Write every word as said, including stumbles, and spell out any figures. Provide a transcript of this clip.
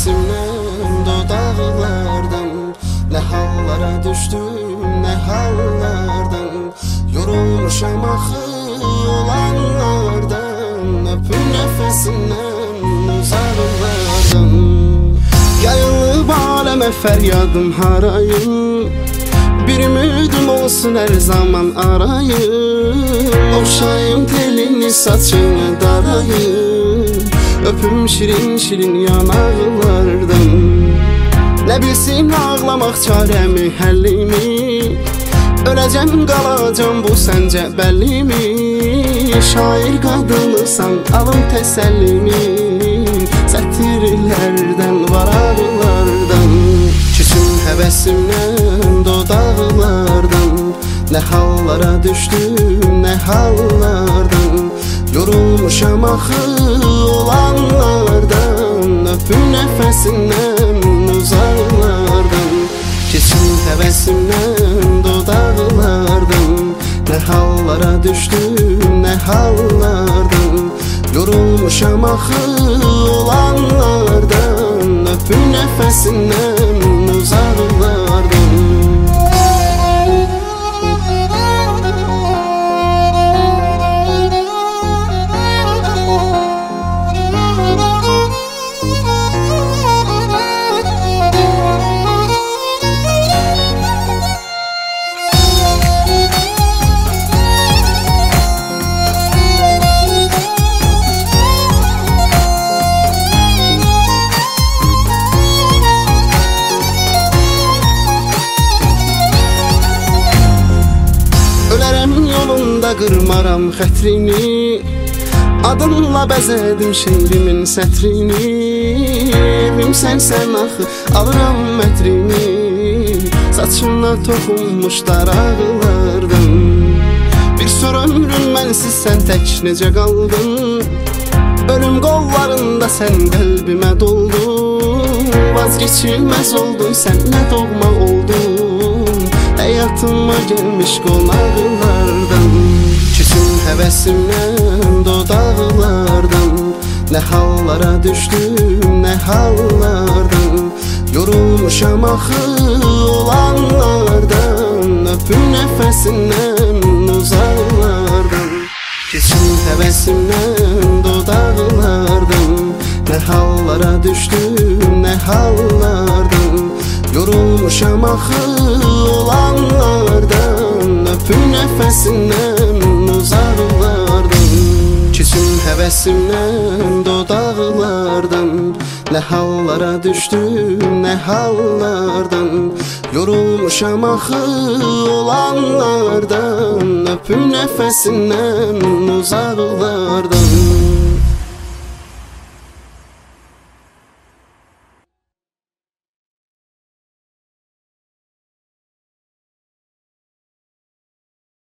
həvəsimdən dodaqlardan nə hallara düşdüm, nə hallardan yorulmuşam axı olanlardan, öpüm nəfəsindən uzaqlardan. Yayılıb aləmə fəryadım harayım, bir ümidim olsun hər zaman arayım. Oxşayım telini saçını darayım, öpüm şirin şirin yanaqlardan. Nə bilsin ağlamaq çarəmi, həllimi, öləcəm qalacam bu səncə bəllimi. Şair qadınısan alım təsəllimi, sətirlərdən varaqlardan. Küsüm həvəsimdən dodaqlardan nə hallara düşdüm, nə hallardan yorulmuşam axı olanlardan, öpüm nəfəsindən uzaqlardan. Küsüm həvəsimdən dodaqlardan nə hallara düşdüm, nə hallardan yorulmuşam axı olanlardan, öpüm nəfəsindən uzaqlardan. Yolunda qırmaram xətrini, adınla bəzədim şeirimin sətrini. Evim sənsən axı, alıram mətrini, saçına toxunmuş daraqlardan. Bir sonra ömrün mənsiz sən tək necə qaldın, ölüm qollarında sən qəlbimə doldun. Vazgeçilməz oldun, sən nə doğma oldun, həyatıma gəlmiş qonaqlardan. Küsüm həvəsimdən dodaqlardan nə hallara düşdüm, nə hallardan yorulmuşam axı olanlardan, öpüm nəfəsindən uzaqlardan. Küsüm həvəsimdən dodaqlardan nə hallara düşdüm, nə hallardan yorulmuşam axı olanlardan, öpüm nəfəsindən uzaqlardan. Küsüm həvəsimdən dodaqlardan nə hallara düşdüm, nə hallardan yorulmuşam axı olanlardan, öpüm nəfəsindən uzaqlardan.